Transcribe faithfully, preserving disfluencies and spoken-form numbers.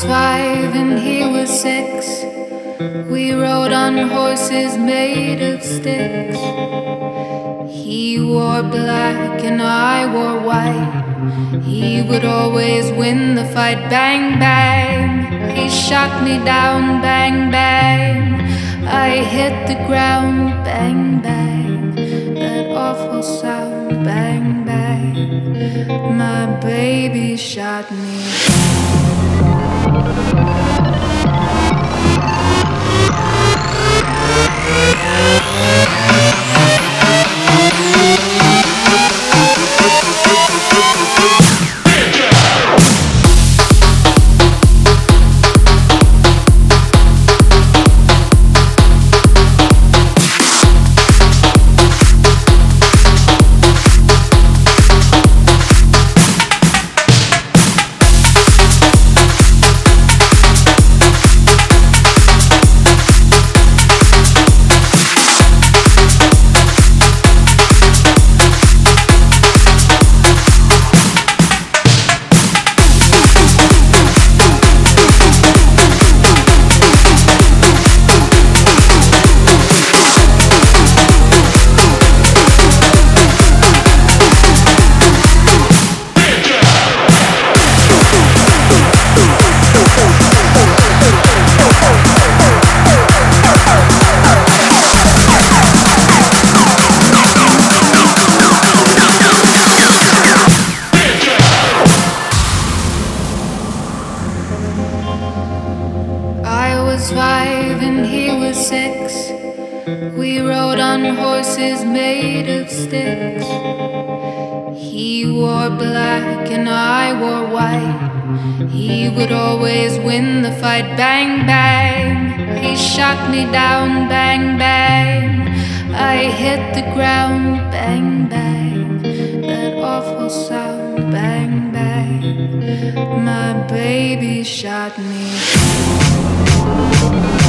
five and he was six. We rode on horses made of sticks. He wore black and I wore white. He would always win the fight. Bang, bang. He shot me down. Bang, bang. I hit the ground. Bang, bang. That awful sound. Bang, bang. My baby shot me. Five and he was six. We rode on horses made of sticks. He wore black and I wore white. He would always win the fight. Bang, bang. He shot me down. Bang, bang. I hit the ground. Bang, bang. That awful sound. Bang, bang. My baby shot me.